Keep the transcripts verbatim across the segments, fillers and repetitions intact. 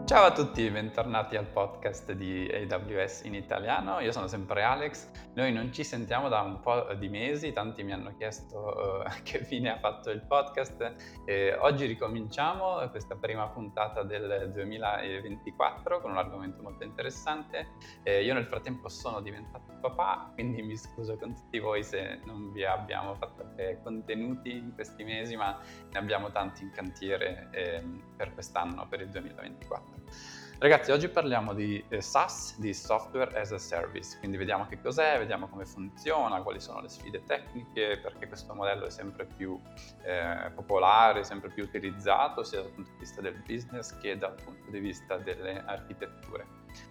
Ciao a tutti, bentornati al podcast di A W S in italiano. Io sono sempre Alex. Noi non ci sentiamo da un po' di mesi, tanti mi hanno chiesto uh, che fine ha fatto il podcast. E oggi ricominciamo questa prima puntata del duemilaventiquattro con un argomento molto interessante. E io nel frattempo sono diventato papà, quindi mi scuso con tutti voi se non vi abbiamo fatto eh, contenuti in questi mesi, ma ne abbiamo tanti in cantiere eh, per quest'anno, per il duemilaventiquattro. Ragazzi, oggi parliamo di eh, SaaS, di Software as a Service, quindi vediamo che cos'è, vediamo come funziona, quali sono le sfide tecniche, perché questo modello è sempre più eh, popolare, sempre più utilizzato, sia dal punto di vista del business che dal punto di vista delle architetture.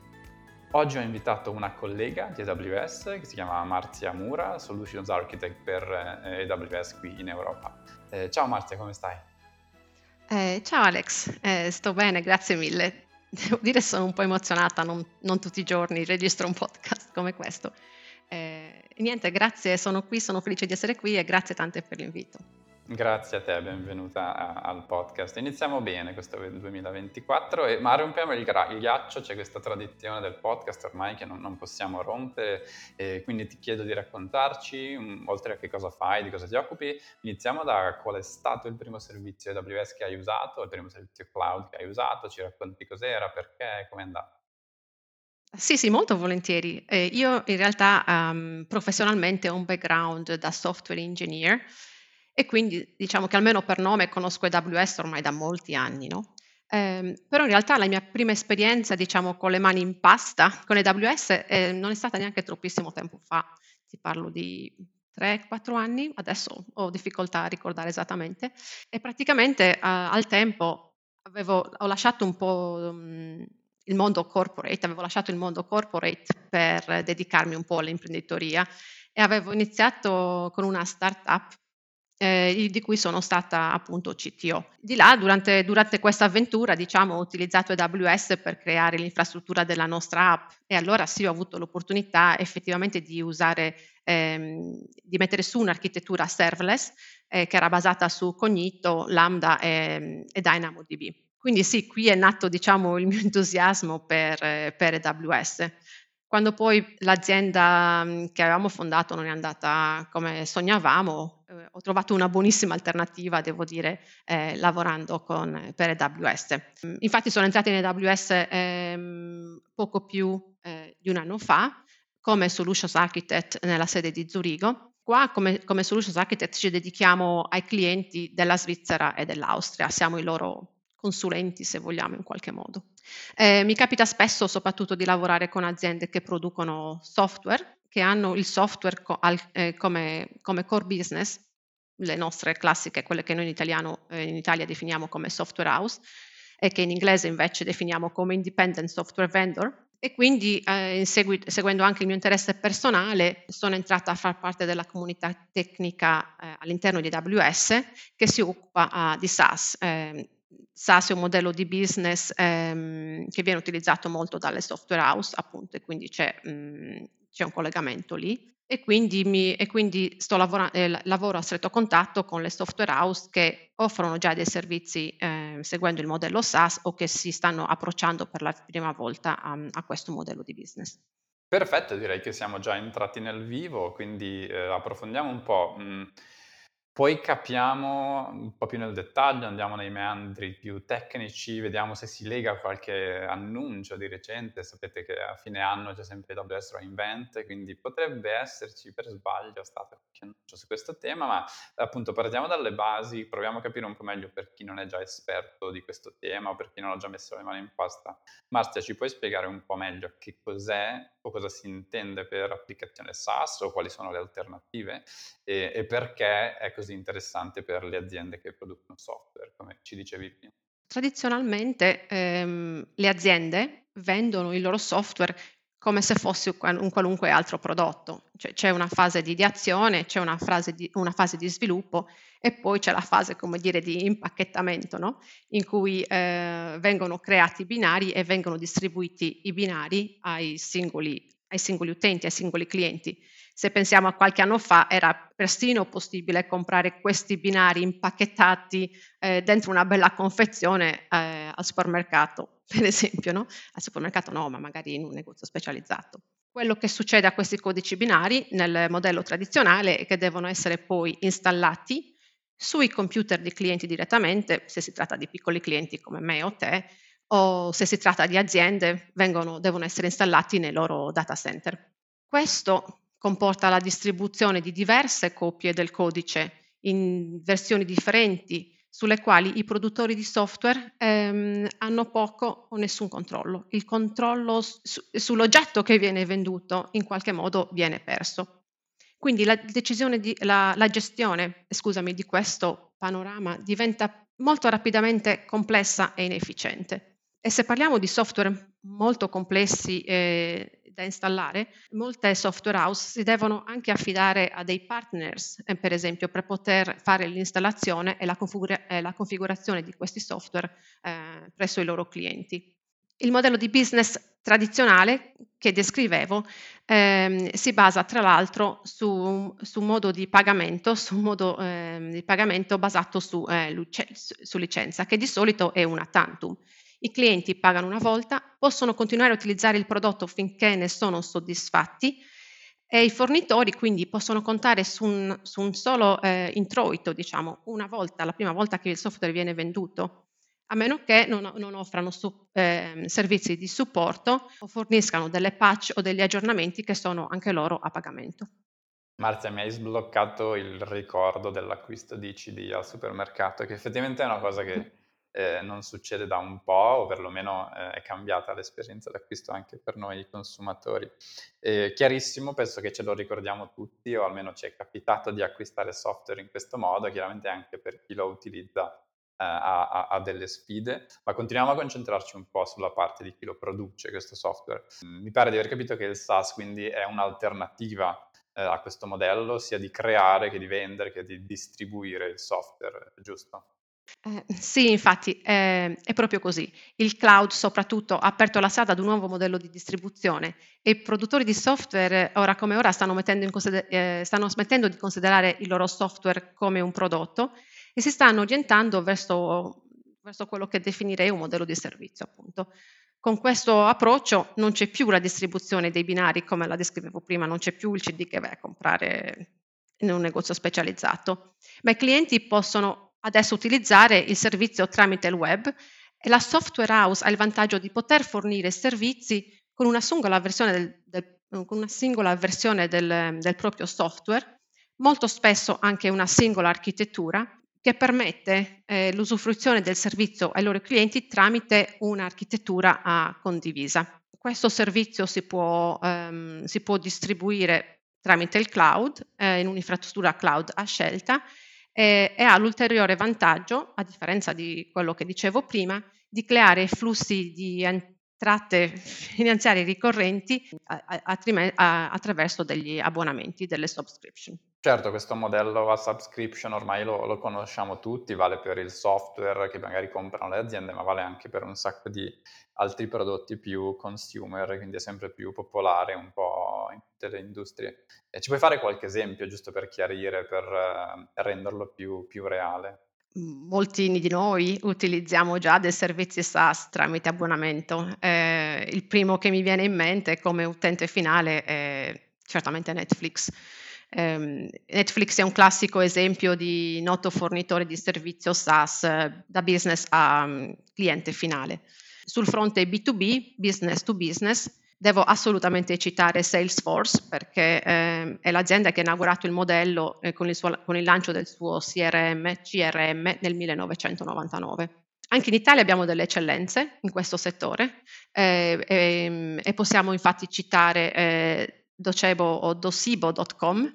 Oggi ho invitato una collega di A W S che si chiama Marzia Mura, Solutions Architect per eh, A W S qui in Europa. Eh, ciao Marzia, come stai? Eh, ciao Alex, eh, sto bene, grazie mille. Devo dire sono un po' emozionata, non, non tutti i giorni registro un podcast come questo. Eh, niente, grazie, sono qui, sono felice di essere qui e grazie tante per l'invito. Grazie a te, benvenuta a- al podcast. Iniziamo bene questo duemilaventiquattro, e- ma rompiamo il, gra- il ghiaccio, c'è questa tradizione del podcast ormai che non, non possiamo rompere, e quindi ti chiedo di raccontarci, um, oltre a che cosa fai, di cosa ti occupi, iniziamo da qual è stato il primo servizio A W S che hai usato, il primo servizio cloud che hai usato, ci racconti cos'era, perché, com'è andato? Sì, sì, molto volentieri. Eh, io in realtà ehm, professionalmente ho un background da software engineer e quindi diciamo che almeno per nome conosco A W S ormai da molti anni, no? Ehm, però in realtà la mia prima esperienza, diciamo, con le mani in pasta con A W S eh, non è stata neanche troppissimo tempo fa, ti parlo di tre quattro anni, adesso ho difficoltà a ricordare esattamente, e praticamente eh, al tempo avevo, ho lasciato un po' mh, il mondo corporate, avevo lasciato il mondo corporate per dedicarmi un po' all'imprenditoria e avevo iniziato con una startup eh, di cui sono stata appunto C T O. Di là, durante, durante questa avventura, diciamo, ho utilizzato A W S per creare l'infrastruttura della nostra app e allora sì, ho avuto l'opportunità effettivamente di usare, ehm, di mettere su un'architettura serverless eh, che era basata su Cognito, Lambda e, e DynamoDB. Quindi sì, qui è nato, diciamo, il mio entusiasmo per, eh, per A W S. Quando poi l'azienda mh, che avevamo fondato non è andata come sognavamo, eh, ho trovato una buonissima alternativa, devo dire, eh, lavorando con, per A W S. Mm, Infatti sono entrata in A W S ehm, poco più eh, di un anno fa come Solutions Architect nella sede di Zurigo. Qua come, come Solutions Architect ci dedichiamo ai clienti della Svizzera e dell'Austria, siamo i loro consulenti se vogliamo in qualche modo. Eh, mi capita spesso soprattutto di lavorare con aziende che producono software, che hanno il software co- al- eh, come, come core business, le nostre classiche, quelle che noi in italiano, eh, in Italia definiamo come software house e che in inglese invece definiamo come independent software vendor. E quindi eh, in segui- seguendo anche il mio interesse personale sono entrata a far parte della comunità tecnica eh, all'interno di A W S che si occupa ah, di SaaS. Eh, SaaS è un modello di business ehm, che viene utilizzato molto dalle software house, appunto, e quindi c'è, mh, c'è un collegamento lì. E quindi, mi, e quindi sto lavora- eh, lavoro a stretto contatto con le software house che offrono già dei servizi eh, seguendo il modello SaaS o che si stanno approcciando per la prima volta a, a questo modello di business. Perfetto, direi che siamo già entrati nel vivo, quindi eh, approfondiamo un po'. Mm, Poi capiamo un po' più nel dettaglio, andiamo nei meandri più tecnici, vediamo se si lega a qualche annuncio di recente. Sapete che a fine anno c'è sempre A W S Reinvent, quindi potrebbe esserci per sbaglio stato qualche annuncio su questo tema, ma appunto partiamo dalle basi, proviamo a capire un po' meglio per chi non è già esperto di questo tema o per chi non ha già messo le mani in pasta. Marzia, ci puoi spiegare un po' meglio che cos'è o cosa si intende per applicazione SaaS o quali sono le alternative e, e perché è così interessante per le aziende che producono software, come ci dicevi prima? Tradizionalmente, ehm, le aziende vendono il loro software come se fosse un qual un qualunque altro prodotto, cioè c'è una fase di ideazione, c'è una frase di una fase di sviluppo e poi c'è la fase, come dire, di impacchettamento, no, in cui, ehm, vengono creati i binari e vengono distribuiti i binari ai singoli ai singoli utenti, ai singoli clienti. Se pensiamo a qualche anno fa, era persino possibile comprare questi binari impacchettati eh, dentro una bella confezione eh, al supermercato, per esempio, no? Al supermercato no, ma magari in un negozio specializzato. Quello che succede a questi codici binari nel modello tradizionale è che devono essere poi installati sui computer di clienti direttamente, se si tratta di piccoli clienti come me o te, o se si tratta di aziende, vengono, devono essere installati nei loro data center. Questo comporta la distribuzione di diverse copie del codice in versioni differenti sulle quali i produttori di software ehm, hanno poco o nessun controllo. Il controllo su- sull'oggetto che viene venduto in qualche modo viene perso. Quindi la decisione di, la, la gestione, scusami, di questo panorama diventa molto rapidamente complessa e inefficiente. E se parliamo di software molto complessi eh, da installare, molte software house si devono anche affidare a dei partners, eh, per esempio, per poter fare l'installazione e la, configura- e la configurazione di questi software eh, presso i loro clienti. Il modello di business tradizionale che descrivevo ehm, si basa tra l'altro su, su un modo di pagamento, su un modo ehm, di pagamento basato su, eh, luce- su licenza, che di solito è una tantum. I clienti pagano una volta, possono continuare a utilizzare il prodotto finché ne sono soddisfatti e i fornitori quindi possono contare su un, su un solo eh, introito, diciamo, una volta, la prima volta che il software viene venduto, a meno che non, non offrano su, eh, servizi di supporto o forniscano delle patch o degli aggiornamenti che sono anche loro a pagamento. Marzia, mi hai sbloccato il ricordo dell'acquisto di C D al supermercato, che effettivamente è una cosa che eh, non succede da un po', o perlomeno eh, è cambiata l'esperienza d'acquisto anche per noi consumatori. Eh, chiarissimo, penso che ce lo ricordiamo tutti, o almeno ci è capitato di acquistare software in questo modo, chiaramente anche per chi lo utilizza eh, ha, ha- ha delle sfide, ma continuiamo a concentrarci un po' sulla parte di chi lo produce questo software. Mm, Mi pare di aver capito che il SaaS quindi è un'alternativa eh, a questo modello, sia di creare che di vendere che di distribuire il software, giusto? Eh, sì, infatti, ehm, è proprio così. Il cloud soprattutto ha aperto la strada ad un nuovo modello di distribuzione e i produttori di software, ora come ora, stanno mettendo in consider- eh, stanno smettendo di considerare il loro software come un prodotto e si stanno orientando verso, verso quello che definirei un modello di servizio, appunto. Con questo approccio non c'è più la distribuzione dei binari come la descrivevo prima, non c'è più il C D che vai a comprare in un negozio specializzato, ma i clienti possono adesso utilizzare il servizio tramite il web e la software house ha il vantaggio di poter fornire servizi con una singola versione del, del, con una singola versione del, del proprio software, molto spesso anche una singola architettura che permette eh, l'usufruzione del servizio ai loro clienti tramite un'architettura ah, condivisa. Questo servizio si può, ehm, si può distribuire tramite il cloud, eh, in un'infrastruttura cloud a scelta e, e ha l'ulteriore vantaggio, a differenza di quello che dicevo prima, di creare flussi di entrate finanziarie ricorrenti a- a- attrime- a- attraverso degli abbonamenti, delle subscription. Certo, questo modello a subscription ormai lo, lo conosciamo tutti, vale per il software che magari comprano le aziende, ma vale anche per un sacco di altri prodotti più consumer, quindi è sempre più popolare un po' in tutte le industrie. E ci puoi fare qualche esempio, giusto per chiarire, per eh, renderlo più, più reale? Molti di noi utilizziamo già dei servizi SaaS tramite abbonamento. Eh, il primo che mi viene in mente come utente finale è certamente Netflix. Ehm, Netflix è un classico esempio di noto fornitore di servizio SaaS eh, da business a mm, cliente finale. Sul fronte B due B, business to business, devo assolutamente citare Salesforce perché eh, è l'azienda che ha inaugurato il modello eh, con, il suo- con il lancio del suo C R M, C R M nel millenovecentonovantanove. Anche in Italia abbiamo delle eccellenze in questo settore eh, e, e possiamo infatti citare eh, Docebo o docibo punto com.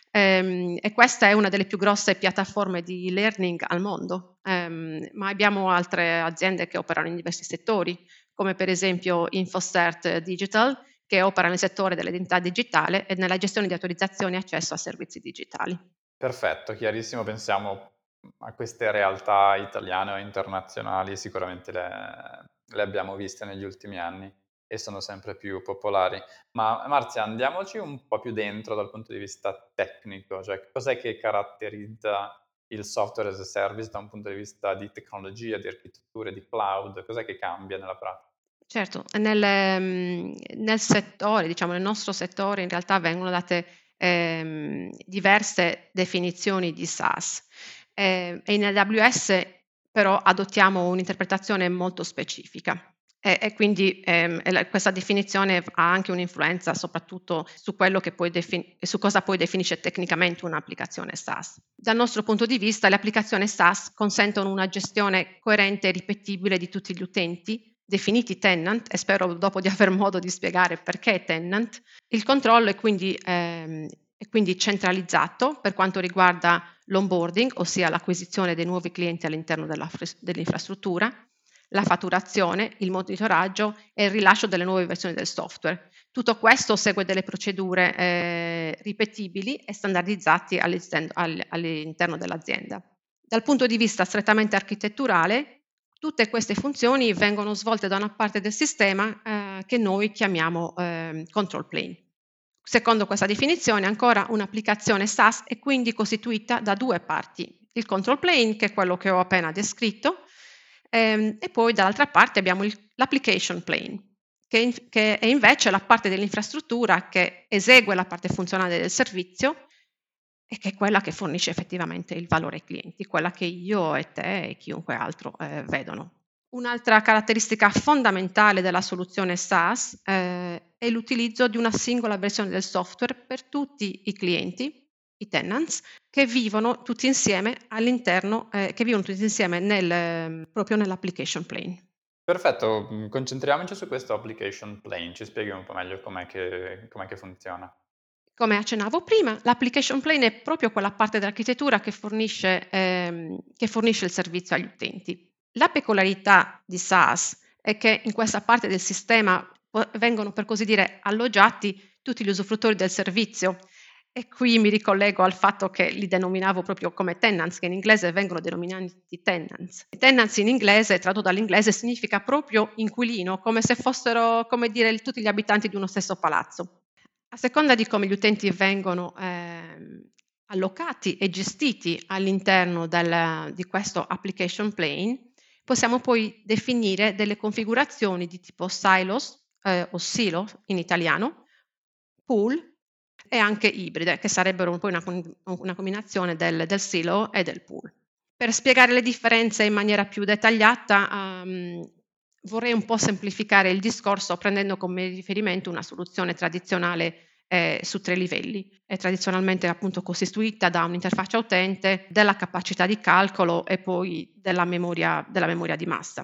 Ehm, e questa è una delle più grosse piattaforme di learning al mondo, ehm, ma abbiamo altre aziende che operano in diversi settori, come per esempio InfoCert Digital, che opera nel settore dell'identità digitale e nella gestione di autorizzazioni e accesso a servizi digitali. Perfetto, chiarissimo. Pensiamo a queste realtà italiane o internazionali, sicuramente le, le abbiamo viste negli ultimi anni. e sono sempre più popolari. Ma Marzia, andiamoci un po' più dentro dal punto di vista tecnico, cioè cos'è che caratterizza il software as a service da un punto di vista di tecnologia, di architetture, di cloud, cos'è che cambia nella pratica? Certo, nel, mhmm, nel settore, diciamo nel nostro settore in realtà vengono date, ehm, diverse definizioni di SaaS, ehm, e in A W S però adottiamo un'interpretazione molto specifica e e quindi, ehm, e la questa definizione ha anche un'influenza soprattutto su quello che poi defin su cosa poi definisce tecnicamente un'applicazione SaaS. Dal nostro punto di vista le applicazioni SaaS consentono una gestione coerente e ripetibile di tutti gli utenti, definiti tenant, e spero dopo di aver modo di spiegare perché tenant. Il controllo è quindi, ehm, è quindi centralizzato per quanto riguarda l'onboarding, ossia l'acquisizione dei nuovi clienti all'interno della fres- dell'infrastruttura, la fatturazione, il monitoraggio e il rilascio delle nuove versioni del software. Tutto questo segue delle procedure eh, ripetibili e standardizzati all'esten- all- all'interno dell'azienda. Dal punto di vista strettamente architetturale, tutte queste funzioni vengono svolte da una parte del sistema eh, che noi chiamiamo eh, control plane. Secondo questa definizione, ancora un'applicazione SaaS è quindi costituita da due parti, il control plane, che è quello che ho appena descritto, ehm, e poi dall'altra parte abbiamo il- l'application plane, che, in- che è invece la parte dell'infrastruttura che esegue la parte funzionale del servizio e che è quella che fornisce effettivamente il valore ai clienti, quella che io e te e chiunque altro eh, vedono. Un'altra caratteristica fondamentale della soluzione SaaS eh, è l'utilizzo di una singola versione del software per tutti i clienti, i tenants, che vivono tutti insieme all'interno, eh, che vivono tutti insieme nel, ehm, proprio nell'application plane. Perfetto, mhmm, concentriamoci su questo application plane, ci spieghi un po' meglio com'è che com'è che funziona. Come accennavo prima, l'application plane è proprio quella parte dell'architettura che fornisce, ehm, che fornisce il servizio agli utenti. La peculiarità di SaaS è che in questa parte del sistema po- vengono, per così dire, alloggiati tutti gli usufruttori del servizio. E qui mi ricollego al fatto che li denominavo proprio come tenants, che in inglese vengono denominati tenants. Tenants in inglese, tradotto dall'inglese, significa proprio inquilino, come se fossero, come dire, il- tutti gli abitanti di uno stesso palazzo. A seconda di come gli utenti vengono ehm, allocati e gestiti all'interno del- di questo application plane, possiamo poi definire delle configurazioni di tipo silos eh, o silo in italiano, pool e anche ibride, che sarebbero poi una, con- una combinazione del, del silo e del pool. Per spiegare le differenze in maniera più dettagliata, ehm, vorrei un po' semplificare il discorso prendendo come riferimento una soluzione tradizionale eh, su tre livelli. È tradizionalmente appunto costituita da un'interfaccia utente, della capacità di calcolo e poi della memoria, della memoria di massa.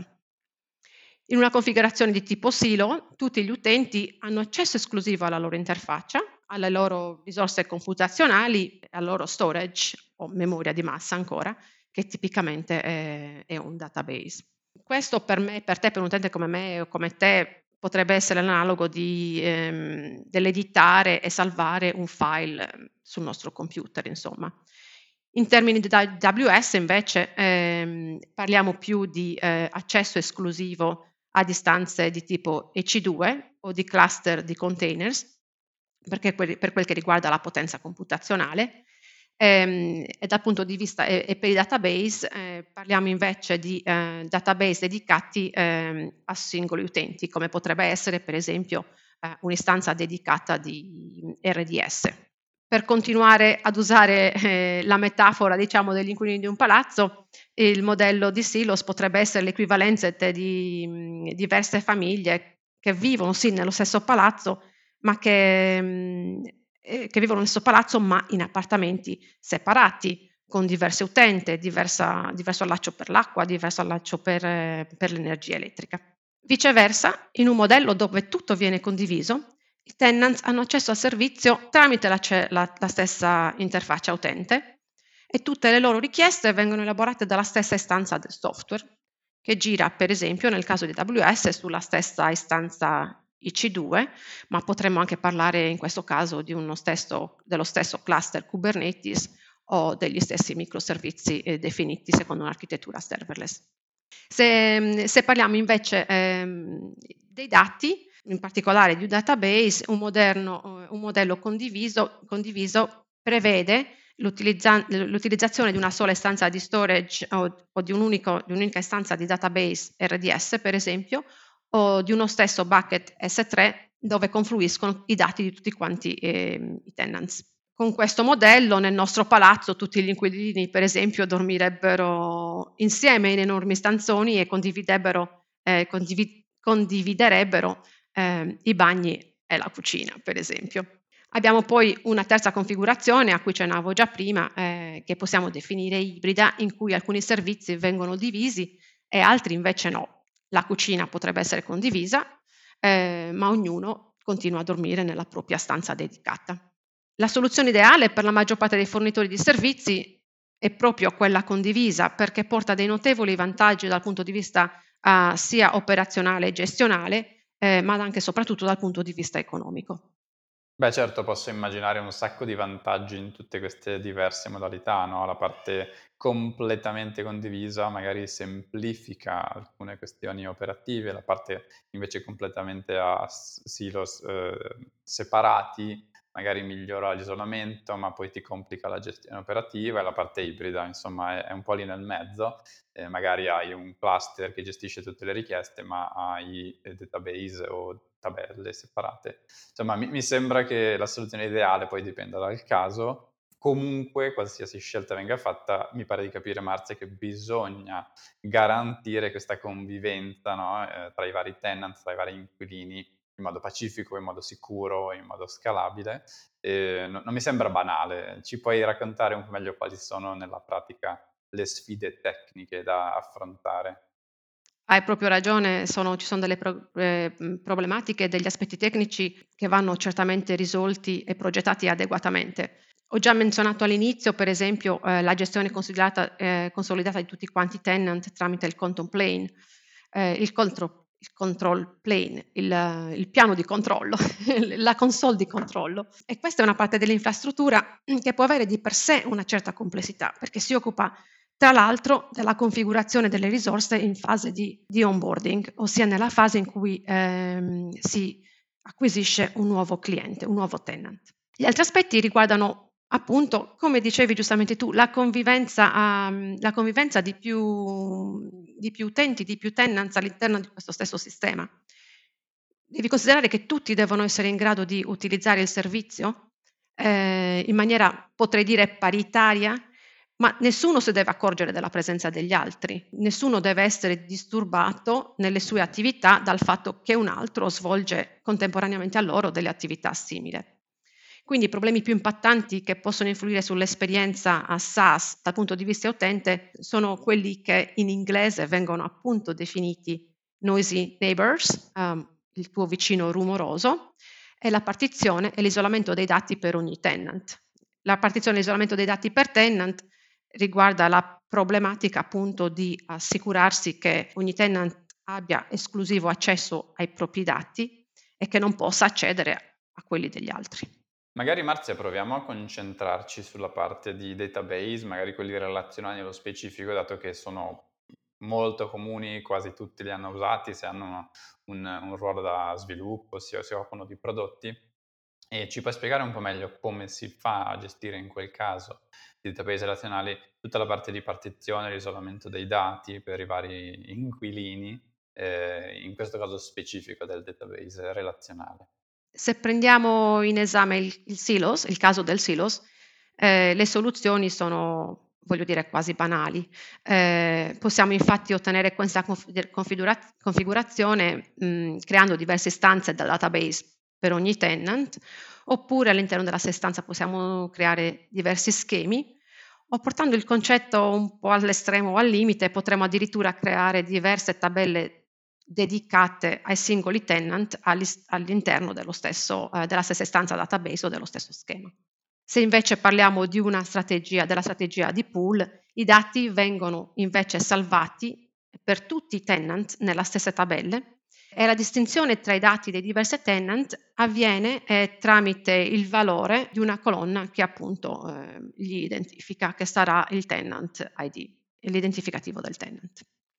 In una configurazione di tipo silo, tutti gli utenti hanno accesso esclusivo alla loro interfaccia, alle loro risorse computazionali, al loro storage o memoria di massa ancora, che tipicamente è, è un database. Questo per me, per te, per un utente come me o come te, potrebbe essere l'analogo di, ehm, dell'editare e salvare un file ehm, sul nostro computer, insomma. In termini di A W S invece ehm, parliamo più di eh, accesso esclusivo a distanze di tipo E C due o di cluster di containers, perché que- per quel che riguarda la potenza computazionale. Ehm, e dal punto di vista e, e per i database eh, parliamo invece di eh, database dedicati ehm, a singoli utenti, come potrebbe essere per esempio eh, un'istanza dedicata di R D S. Per continuare ad usare eh, la metafora, diciamo, degli inquilini di un palazzo, il modello di silos potrebbe essere l'equivalente di mh, diverse famiglie che vivono sì nello stesso palazzo, ma che, mh, eh, che vivono nello stesso palazzo ma in appartamenti separati, con diverse utente, diversa, diverso allaccio per l'acqua, diverso allaccio per, eh, per l'energia elettrica. Viceversa, in un modello dove tutto viene condiviso, i tenants hanno accesso al servizio tramite la, la, la stessa interfaccia utente e tutte le loro richieste vengono elaborate dalla stessa istanza del software, che gira per esempio nel caso di A W S sulla stessa istanza I C due, ma potremmo anche parlare in questo caso di uno stesso, dello stesso cluster Kubernetes o degli stessi microservizi eh, definiti secondo un'architettura serverless. Se, se parliamo invece ehm, dei dati, in particolare di un database, un, moderno, eh, un modello condiviso, condiviso prevede l'utilizza- l'utilizzazione di una sola istanza di storage o, o di, un unico, di un'unica istanza di database R D S, per esempio, o di uno stesso bucket S tre dove confluiscono i dati di tutti quanti eh, i tenants. Con questo modello nel nostro palazzo tutti gli inquilini, per esempio, dormirebbero insieme in enormi stanzoni e condividerebbero, eh, condivi- condividerebbero eh, i bagni e la cucina, per esempio. Abbiamo poi una terza configurazione a cui accennavo già prima, eh, che possiamo definire ibrida, in cui alcuni servizi vengono divisi e altri invece no. La cucina potrebbe essere condivisa, eh, ma ognuno continua a dormire nella propria stanza dedicata. La soluzione ideale per la maggior parte dei fornitori di servizi è proprio quella condivisa perché porta dei notevoli vantaggi dal punto di vista uh, sia operazionale e gestionale, eh, ma anche e soprattutto dal punto di vista economico. Beh, certo, posso immaginare un sacco di vantaggi in tutte queste diverse modalità, no? La parte completamente condivisa magari semplifica alcune questioni operative, la parte invece completamente a s- silos eh, separati magari migliora l'isolamento, ma poi ti complica la gestione operativa, e la parte ibrida, insomma, è, è un po' lì nel mezzo. Eh, magari hai un cluster che gestisce tutte le richieste, ma hai eh, database o tabelle separate. Insomma, mi, mi sembra che la soluzione ideale poi dipenda dal caso. Comunque, qualsiasi scelta venga fatta, mi pare di capire, Marzia, che bisogna garantire questa convivenza, no? eh, tra i vari tenant, tra i vari inquilini, in modo pacifico, in modo sicuro, in modo scalabile. Eh, no, non mi sembra banale. Ci puoi raccontare un po' meglio quali sono nella pratica le sfide tecniche da affrontare? Hai proprio ragione, sono ci sono delle pro ehm, mhmm, problematiche e degli aspetti tecnici che vanno certamente risolti e progettati adeguatamente. Ho già menzionato all'inizio, per esempio, ehm, la gestione considerata ehm, consolidata di tutti quanti i tenant tramite il control plane, ehm, il contro il control plane, il il piano di controllo, la console di controllo. E questa è una parte dell'infrastruttura che può avere di per sé una certa complessità, perché si occupa tra l'altro della configurazione delle risorse in fase di, di onboarding, ossia nella fase in cui ehm, si acquisisce un nuovo cliente, un nuovo tenant. Gli altri aspetti riguardano appunto, come dicevi giustamente tu, la convivenza, um, la convivenza di, più, di più utenti, di più tenants all'interno di questo stesso sistema. Devi considerare che tutti devono essere in grado di utilizzare il servizio eh, in maniera, potrei dire, paritaria, ma nessuno si deve accorgere della presenza degli altri, nessuno deve essere disturbato nelle sue attività dal fatto che un altro svolge contemporaneamente a loro delle attività simili. Quindi i problemi più impattanti che possono influire sull'esperienza a SaaS dal punto di vista utente sono quelli che in inglese vengono appunto definiti noisy neighbors, um, il tuo vicino rumoroso, e la partizione e l'isolamento dei dati per ogni tenant. La partizione e l'isolamento dei dati per tenant riguarda la problematica appunto di assicurarsi che ogni tenant abbia esclusivo accesso ai propri dati e che non possa accedere a quelli degli altri. Magari Marzia proviamo a concentrarci sulla parte di database, magari quelli relazionali nello specifico, dato che sono molto comuni, quasi tutti li hanno usati, se hanno un, un ruolo da sviluppo, si, si occupano di prodotti. E ci puoi spiegare un po' meglio come si fa a gestire in quel caso di database relazionali tutta la parte di partizione, l'isolamento dei dati per i vari inquilini, eh, in questo caso specifico del database relazionale? Se prendiamo in esame il, il silos, il caso del silos, eh, le soluzioni sono, voglio dire, quasi banali. Eh, possiamo infatti ottenere questa configura- configurazione mh, creando diverse stanze del database per ogni tenant, oppure all'interno della stessa stanza possiamo creare diversi schemi, o portando il concetto un po' all'estremo o al limite, potremmo addirittura creare diverse tabelle dedicate ai singoli tenant all'interno dello stesso, eh, della stessa istanza database o dello stesso schema. Se invece parliamo di una strategia, della strategia di pool, i dati vengono invece salvati per tutti i tenant nella stessa tabelle e la distinzione tra i dati dei diversi tenant avviene eh, tramite il valore di una colonna che appunto eh, gli identifica, che sarà il tenant I D, l'identificativo del tenant.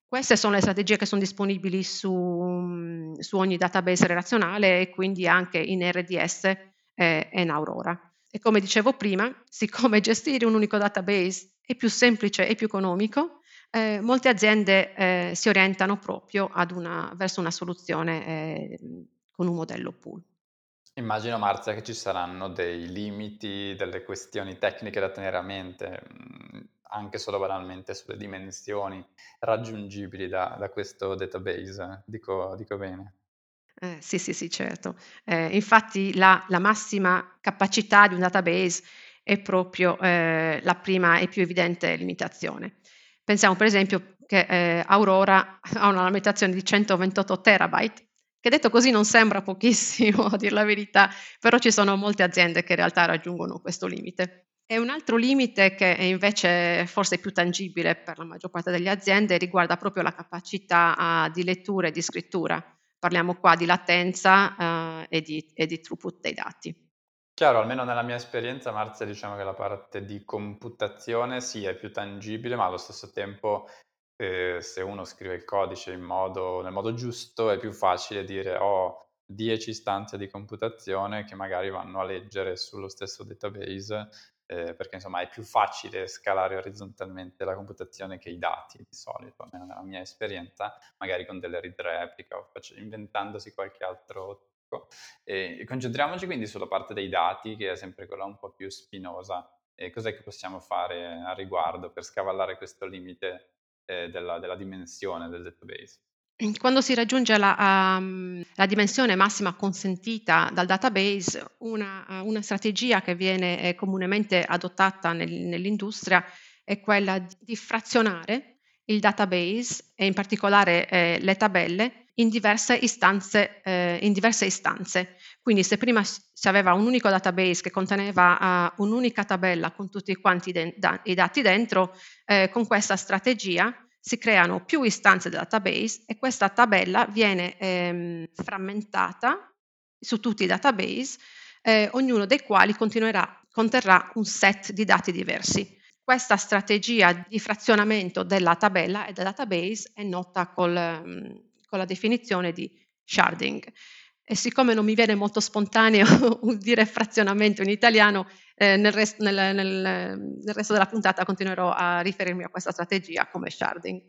Queste sono le strategie che sono disponibili su, mhmm, su ogni database relazionale e quindi anche in R D S e e in Aurora. E come dicevo prima, siccome gestire un unico database è più semplice e più economico, ehm, molte aziende, ehm, si orientano proprio ad una verso una soluzione, ehm, con un modello pool. Immagino, Marzia, che ci saranno dei limiti, delle questioni tecniche da tenere a mente, mhmm, anche solo banalmente sulle dimensioni raggiungibili da da questo database. Dico dico bene? Eh, sì, sì, sì, certo. Ehm, infatti la la massima capacità di un database è proprio, ehm, la prima e più evidente limitazione. Pensiamo per esempio che, ehm, Aurora ha una limitazione di centoventotto terabyte, che detto così non sembra pochissimo a dir la verità, però ci sono molte aziende che in realtà raggiungono questo limite. E un altro limite che è invece forse più tangibile per la maggior parte delle aziende riguarda proprio la capacità, ah, di lettura e di scrittura. Parliamo qua di latenza, uhm, e di e di throughput dei dati. Chiaro, almeno nella mia esperienza, Marzia, diciamo che la parte di computazione sì, è più tangibile, ma allo stesso tempo, ehm, se uno scrive il codice in modo nel modo giusto, è più facile dire: "Ho dieci istanze di computazione che magari vanno a leggere sullo stesso database", ehm, perché insomma è più facile scalare orizzontalmente la computazione che i dati di solito, almeno nella mia esperienza, magari con delle read replica o face inventandosi qualche altro trucco. Ehm, concentriamoci quindi sulla parte dei dati, che è sempre quella un po' più spinosa. E cos'è che possiamo fare a riguardo per scavallare questo limite, ehm, della della dimensione del database? Mhmm, quando si raggiunge la uhm, la dimensione massima consentita dal database, una uhm, una strategia che viene, ehm, comunemente adottata nel nell'industria è quella di frazionare il database e in particolare, ehm, le tabelle in diverse istanze ehm, in diverse istanze. Quindi se prima s si aveva un unico database che conteneva, uhm, un'unica tabella con tutti quanti i den da i dati dentro, ehm, con questa strategia si creano più istanze del database e questa tabella viene, ehm, frammentata su tutti i database, ehm, ognuno dei quali continuerà conterrà un set di dati diversi. Questa strategia di frazionamento della tabella e del database è nota col mhmm, con la definizione di sharding. E siccome non mi viene molto spontaneo dire frazionamento in italiano, ehm, nel res nel nel nel resto della puntata continuerò a riferirmi a questa strategia come sharding.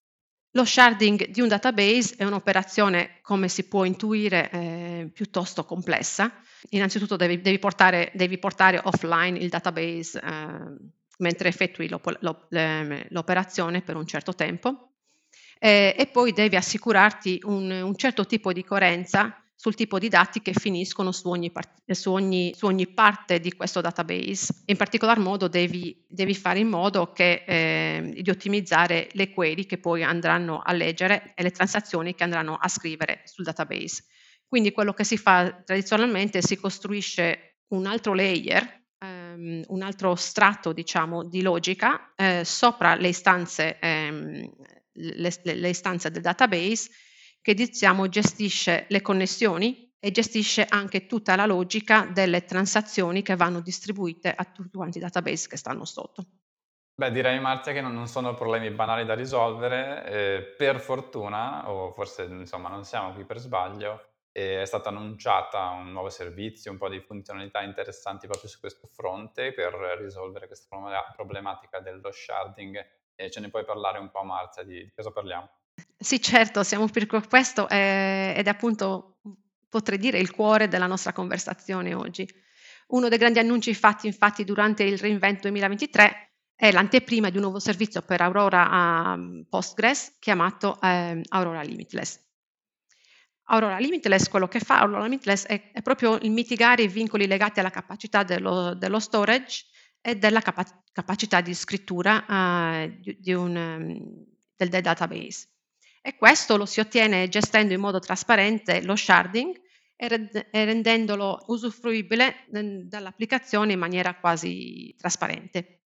Lo sharding di un database è un'operazione, come si può intuire, ehm, piuttosto complessa. Innanzitutto devi devi portare devi portare offline il database, ehm, mentre effettui l'opo l'op l'ehm, l'operazione per un certo tempo, ehm, e poi devi assicurarti un un certo tipo di coerenza sul tipo di dati che finiscono su ogni part su ogni su ogni parte di questo database. In particolar modo devi devi fare in modo che ehm, di ottimizzare le query che poi andranno a leggere e le transazioni che andranno a scrivere sul database. Quindi quello che si fa tradizionalmente, si costruisce un altro layer, ehm, un altro strato diciamo di logica, ehm, sopra le istanze ehm, le le le istanze del database che diciamo gestisce le connessioni e gestisce anche tutta la logica delle transazioni che vanno distribuite a tutti quanti i database che stanno sotto. Beh, direi, Marzia, che non non sono problemi banali da risolvere. Ehm, per fortuna, o forse insomma non siamo qui per sbaglio, ehm, è stata annunciata un nuovo servizio, un po' di funzionalità interessanti proprio su questo fronte per risolvere questa problema problematica dello sharding. E ce ne puoi parlare un po', Marzia, di di cosa parliamo? Sì, certo, siamo qui per questo, ehm, ed è appunto, mhmm, potrei dire il cuore della nostra conversazione oggi. Uno dei grandi annunci fatti infatti durante il reInvent duemilaventitré è l'anteprima di un nuovo servizio per Aurora, uhm, Postgres chiamato, ehm, Aurora Limitless. Aurora Limitless quello che fa Aurora Limitless è è proprio il mitigare i vincoli legati alla capacità dello dello storage e della capa capacità di scrittura, uhm, di di un mhmm, del del database. E questo lo si ottiene gestendo in modo trasparente lo sharding e rend e rendendolo usufruibile, mhmm, dall'applicazione in maniera quasi trasparente.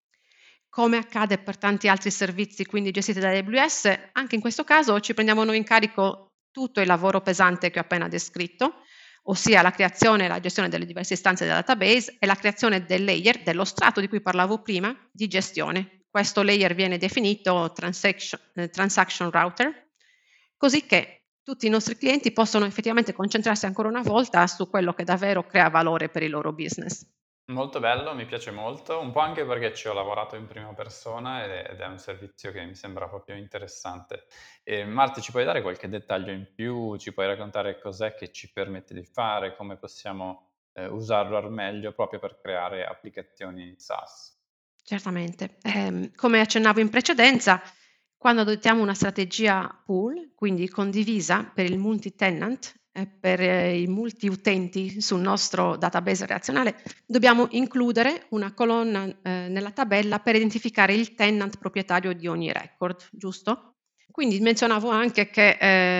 Come accade per tanti altri servizi, quindi gestiti da A W S, anche in questo caso ci prendiamo noi in carico tutto il lavoro pesante che ho appena descritto, ossia la creazione e la gestione delle diverse istanze del database e la creazione del layer, dello strato di cui parlavo prima, di gestione. questo layer viene definito transaction, eh, transaction router, così che tutti i nostri clienti possono effettivamente concentrarsi ancora una volta su quello che davvero crea valore per il loro business. Molto bello, mi piace molto, un po' anche perché ci ho lavorato in prima persona ed è ed è un servizio che mi sembra proprio interessante. Ehm, Marti, ci puoi dare qualche dettaglio in più? Ci puoi raccontare cos'è che ci permette di fare? Come possiamo, ehm, usarlo al meglio proprio per creare applicazioni SaaS? Certamente. Ehm, come accennavo in precedenza, quando adottiamo una strategia pool, quindi condivisa per il multi-tenant e per eh, i multi-utenti sul nostro database relazionale, dobbiamo includere una colonna eh, nella tabella per identificare il tenant proprietario di ogni record, giusto? Quindi menzionavo anche che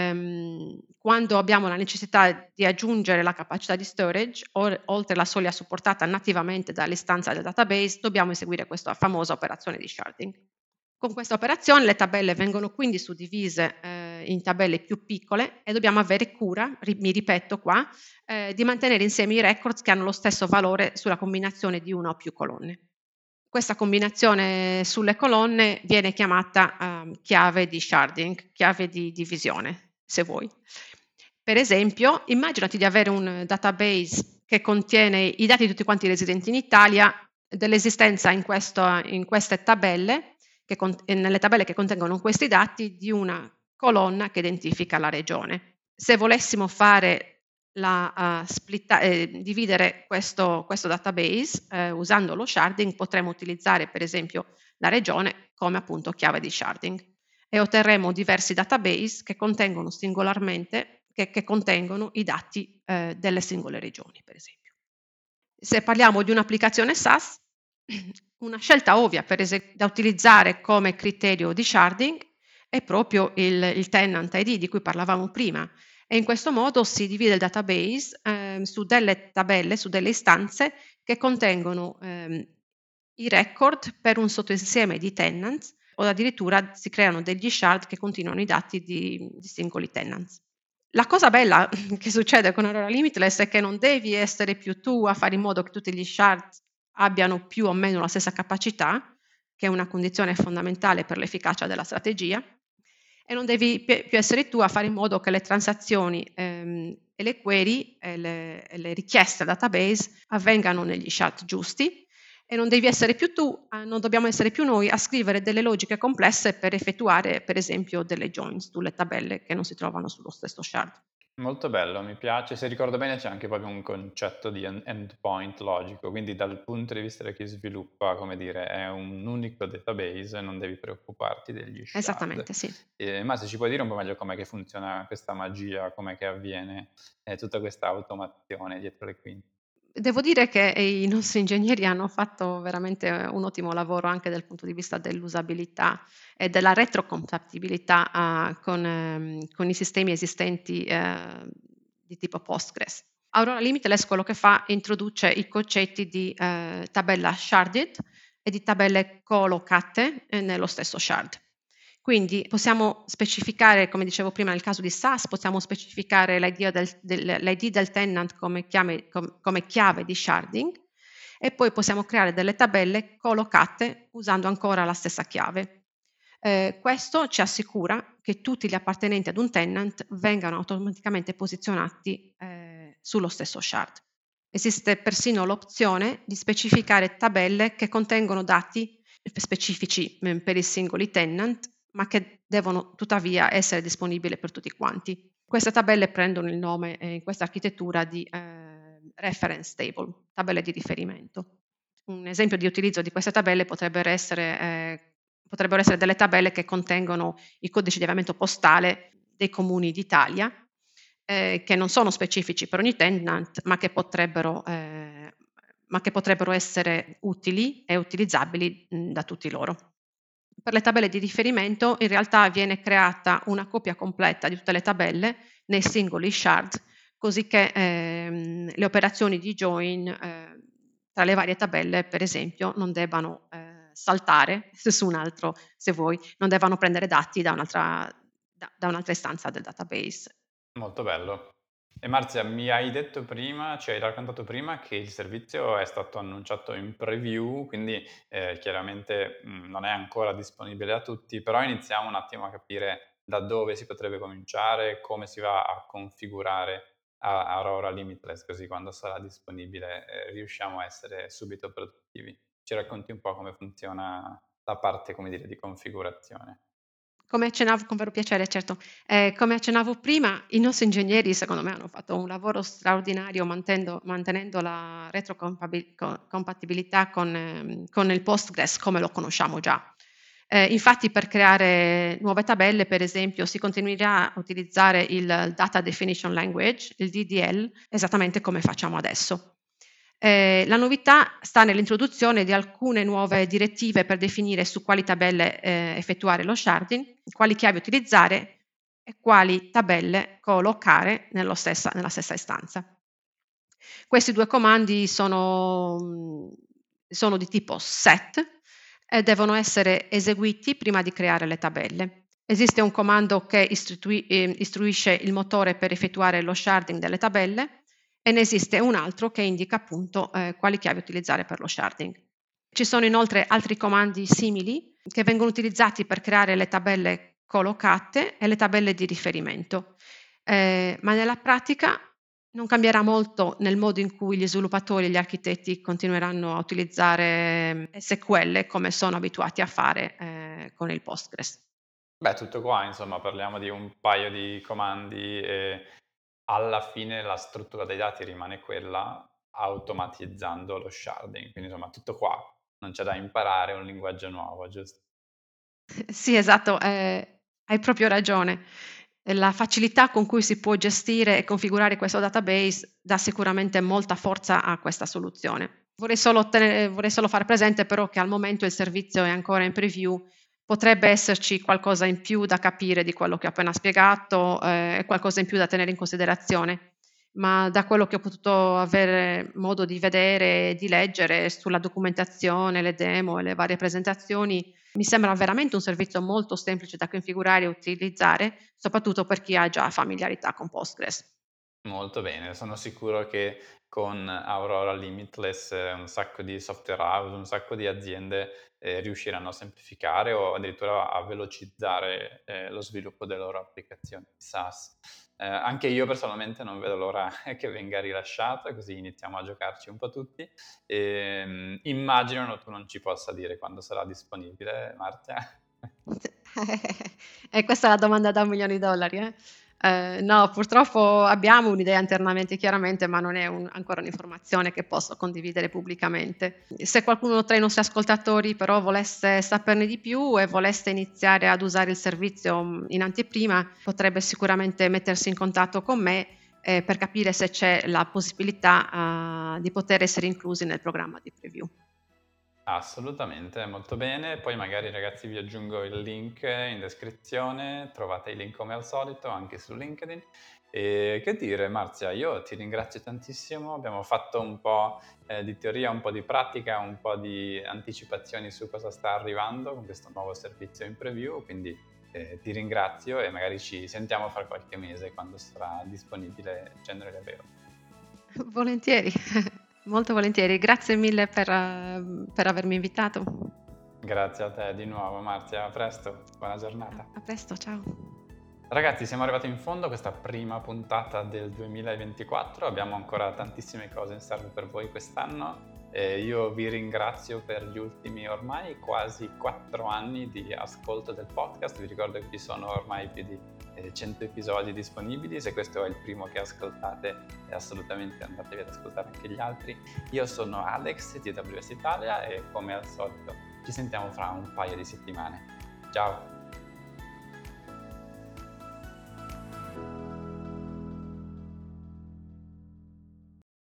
ehm, quando abbiamo la necessità di aggiungere la capacità di storage, or- oltre la soglia supportata nativamente dall'istanza del database, dobbiamo eseguire questa famosa operazione di sharding. Con questa operazione le tabelle vengono quindi suddivise eh, in tabelle più piccole e dobbiamo avere cura, ri- mi ripeto qua, eh, di mantenere insieme i records che hanno lo stesso valore sulla combinazione di una o più colonne. Questa combinazione sulle colonne viene chiamata ehm, chiave di sharding, chiave di divisione, se vuoi. Per esempio, immaginati di avere un database che contiene i dati di tutti quanti i residenti in Italia, dell'esistenza in, questo, in queste tabelle, che con- nelle tabelle che contengono questi dati, di una colonna che identifica la regione. Se volessimo fare la, uh, splitta- eh, dividere questo, questo database eh, usando lo sharding, potremmo utilizzare per esempio la regione come appunto chiave di sharding e otterremo diversi database che contengono singolarmente, che, che contengono i dati eh, delle singole regioni, per esempio. Se parliamo di un'applicazione SaaS, una scelta ovvia per es- da utilizzare come criterio di sharding è proprio il, il tenant I D di cui parlavamo prima, e in questo modo si divide il database ehm, su delle tabelle, su delle istanze che contengono ehm, i record per un sottoinsieme di tenants o addirittura si creano degli shard che contengono i dati di, di singoli tenants. La cosa bella che succede con Aurora Limitless è che non devi essere più tu a fare in modo che tutti gli shard abbiano più o meno la stessa capacità, che è una condizione fondamentale per l'efficacia della strategia, e non devi pi- più essere tu a fare in modo che le transazioni ehm, e le query e le, e le richieste al database avvengano negli shard giusti, e non devi essere più tu, eh, non dobbiamo essere più noi a scrivere delle logiche complesse per effettuare, per esempio, delle joins sulle tabelle che non si trovano sullo stesso shard. Molto bello, mi piace. Se ricordo bene c'è anche proprio un concetto di en endpoint logico, quindi dal punto di vista di chi sviluppa, come dire, è un unico database e non devi preoccuparti degli shard. Esattamente, sì. Ehm, ma se ci puoi dire un po' meglio com'è che funziona questa magia, com'è che avviene, ehm, tutta questa automazione dietro le quinte? Devo dire che i nostri ingegneri hanno fatto veramente un ottimo lavoro anche dal punto di vista dell'usabilità e della retrocompatibilità ah, con, ehm, con i sistemi esistenti eh, di tipo Postgres. Aurora Limitless quello che fa introduce i concetti di eh, tabella sharded e di tabelle colocate eh, nello stesso shard. Quindi possiamo specificare, come dicevo prima nel caso di SaaS, possiamo specificare l'I D del, del, l'I D del tenant come chiave, com, come chiave di sharding e poi possiamo creare delle tabelle collocate usando ancora la stessa chiave. Eh, questo ci assicura che tutti gli appartenenti ad un tenant vengano automaticamente posizionati eh, sullo stesso shard. Esiste persino l'opzione di specificare tabelle che contengono dati specifici eh, per i singoli tenant, ma che devono tuttavia essere disponibili per tutti quanti. Queste tabelle prendono il nome eh, in questa architettura di eh, reference table, tabelle di riferimento. Un esempio di utilizzo di queste tabelle potrebbero essere, eh, potrebbero essere delle tabelle che contengono i codici di avviamento postale dei comuni d'Italia, eh, che non sono specifici per ogni tenant, ma che potrebbero, eh, ma che potrebbero essere utili e utilizzabili mh, da tutti loro. Per le tabelle di riferimento in realtà viene creata una copia completa di tutte le tabelle nei singoli shard, così che ehm, le operazioni di join eh, tra le varie tabelle, per esempio, non debbano eh, saltare su un altro, se vuoi, non debbano prendere dati da un'altra, da, da un'altra istanza del database. Molto bello. E Marzia, mi hai detto prima, ci hai raccontato prima che il servizio è stato annunciato in preview, quindi eh, chiaramente mh, non è ancora disponibile a tutti, però iniziamo un attimo a capire da dove si potrebbe cominciare, come si va a configurare a- Aurora Limitless, così quando sarà disponibile eh, riusciamo a essere subito produttivi. Ci racconti un po' come funziona la parte, come dire, di configurazione. Come accennavo con vero piacere, certo. Ehm, come accennavo prima, i nostri ingegneri secondo me hanno fatto un lavoro straordinario mantendo mantenendo la retrocompabi co compatibilità con ehm, con il Postgres come lo conosciamo già. Ehm, infatti per creare nuove tabelle, per esempio, si continuerà a utilizzare il Data Definition Language, il D D L, esattamente come facciamo adesso. Ehm, la novità sta nell'introduzione di alcune nuove direttive per definire su quali tabelle, ehm, effettuare lo sharding, quali chiavi utilizzare e quali tabelle collocare nello stessa nella stessa istanza. Questi due comandi sono mhmm, sono di tipo set e devono essere eseguiti prima di creare le tabelle. Esiste un comando che istitui ehm, istruisce il motore per effettuare lo sharding delle tabelle e ne esiste un altro che indica appunto, ehm, quali chiavi utilizzare per lo sharding. Ci sono inoltre altri comandi simili che vengono utilizzati per creare le tabelle collocate e le tabelle di riferimento. Ehm, ma nella pratica non cambierà molto nel modo in cui gli sviluppatori e gli architetti continueranno a utilizzare S Q L come sono abituati a fare, ehm, con il Postgres. Beh, tutto qua, insomma, parliamo di un paio di comandi e alla fine la struttura dei dati rimane quella, automatizzando lo sharding. Quindi insomma tutto qua, non c'è da imparare un linguaggio nuovo, giusto? Sì, esatto, ehm, hai proprio ragione. Ehm, la facilità con cui si può gestire e configurare questo database dà sicuramente molta forza a questa soluzione. Vorrei solo tene vorrei solo far presente però che al momento il servizio è ancora in preview, potrebbe esserci qualcosa in più da capire di quello che ho appena spiegato, ehm, e qualcosa in più da tenere in considerazione, ma da quello che ho potuto avere modo di vedere e di leggere sulla documentazione, le demo e le varie presentazioni, mi sembra veramente un servizio molto semplice da configurare e utilizzare, soprattutto per chi ha già familiarità con Postgres. Molto bene, sono sicuro che con Aurora Limitless eh, un sacco di software house, un sacco di aziende eh, riusciranno a semplificare o addirittura a velocizzare eh, lo sviluppo delle loro applicazioni SaaS. Eh, anche io personalmente non vedo l'ora che venga rilasciata, così iniziamo a giocarci un po' tutti. E, immagino no, tu non ci possa dire quando sarà disponibile, Marzia. E questa è la domanda da un milione di dollari, eh? Ehm, no, purtroppo abbiamo un'idea internamente chiaramente, ma non è un ancora un'informazione che posso condividere pubblicamente. Se qualcuno tra i nostri ascoltatori però volesse saperne di più e volesse iniziare ad usare il servizio, mhmm, in anteprima, potrebbe sicuramente mettersi in contatto con me, ehm, per capire se c'è la possibilità, uhm, di poter essere inclusi nel programma di preview. Assolutamente, molto bene. Poi magari ragazzi vi aggiungo il link in descrizione, trovate i link come al solito anche su LinkedIn. E che dire, Marzia, io ti ringrazio tantissimo, abbiamo fatto un po' eh, di teoria, un po' di pratica, un po' di anticipazioni su cosa sta arrivando con questo nuovo servizio in preview, quindi eh, ti ringrazio e magari ci sentiamo fra qualche mese quando sarà disponibile General Available. Volentieri, molto volentieri. Grazie mille per uhm, per avermi invitato. Grazie a te di nuovo, Marzia, a presto, buona A giornata. a presto, ciao. Ragazzi, siamo arrivati in fondo a questa prima puntata del duemilaventiquattro, abbiamo ancora tantissime cose in serbo per voi quest'anno e io vi ringrazio per gli ultimi ormai quasi quattro anni di ascolto del podcast, vi ricordo che ci sono ormai più di eh, cento episodi disponibili, se questo è il primo che ascoltate assolutamente andatevi ad ascoltare anche gli altri. Io sono Alex di A W S Italia e come al solito ci sentiamo fra un paio di settimane. Ciao!